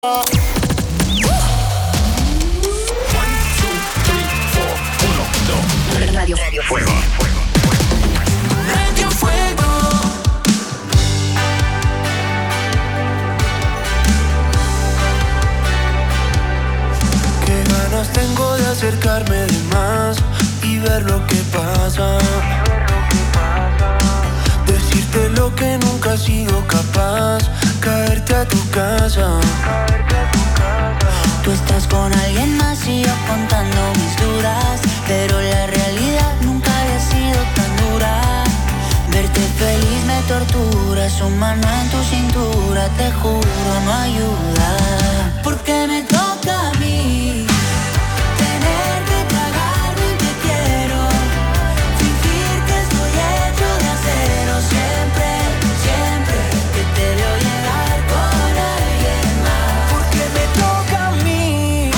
Radio Fuego. Radio Fuego. Qué ganas tengo de acercarme de más y ver lo que pasa. Decirte lo que nunca he sido capaz, caerte a tu casa. Tú estás con alguien más y yo contando mis dudas, pero la realidad nunca había sido tan dura. Verte feliz me tortura, su mano en tu cintura, te juro no ayuda. Porque me toca a mí tener que tragarme y te quiero, fingir que estoy hecho de acero. Siempre, siempre que te veo llegar con alguien más. Porque me toca a mí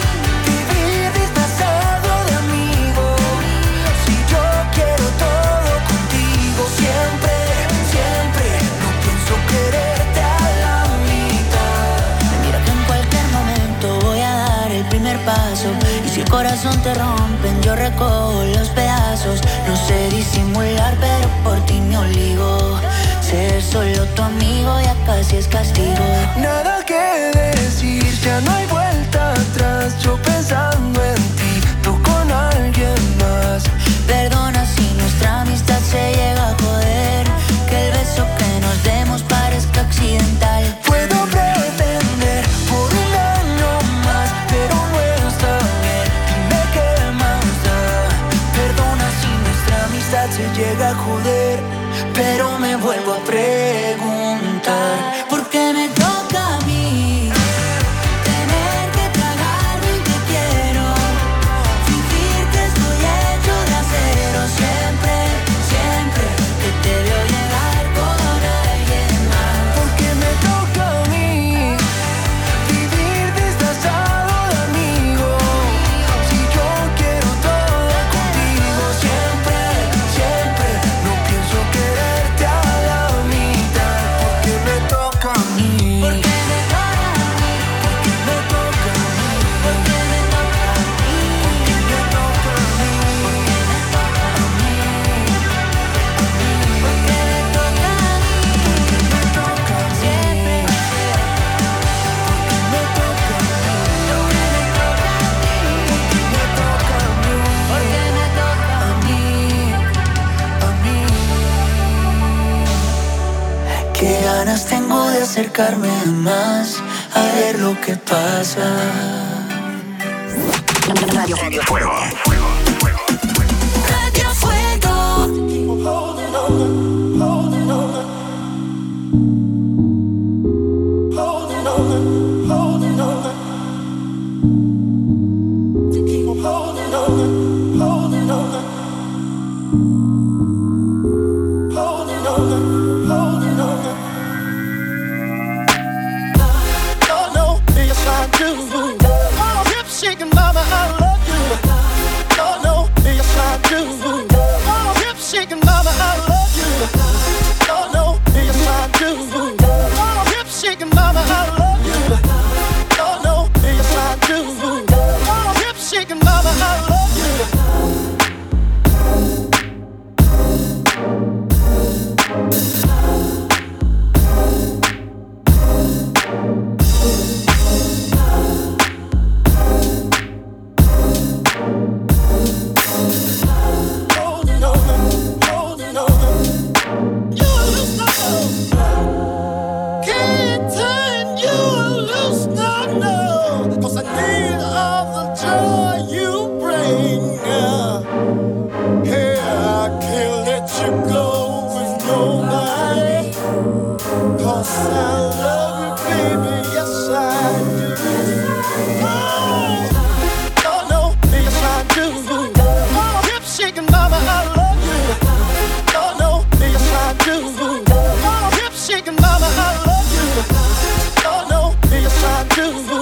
vivir disfrazado de amigo. Si yo quiero todo contigo, siempre, siempre no pienso quererte a la mitad. Mira que en cualquier momento voy a dar el primer paso, y si el corazón te rompen yo recojo los pedazos. No sé disimular pero por ti me obligo, ser solo tu amigo ya casi es castigo. Nada que decir, ya no hay vuelta atrás. Yo pensando en ti, tú con alguien más. Perdona si nuestra amistad se llega a joder, que el beso que nos demos parezca accidental. Puedo pretender por un año más, pero no está bien. Dime qué más da. Perdona si nuestra amistad se llega a joder, pero me vuelvo a preguntar. ¿Por qué me toca a mí tener que tragarme y te quiero, fingir que estoy hecho de acero? Siempre, siempre que te veo llegar con alguien más. Porque me toca a mí vivir disfrazado de amigo. Si yo quiero todo contigo, siempre, siempre no pienso quererte a la mitad. Porque me toca a mí. Porque me toca a mí. Porque me toca a mí. Porque me toca a mí. Porque me toca a mí. Porque me toca a mí. Porque me toca a mí. Siempre. Porque me toca a mí. Porque me toca a mí. Porque me toca a mí. Qué ganas tengo de acercarme más, a ver lo que pasa. Radio Fuego. Radio Fuego. Do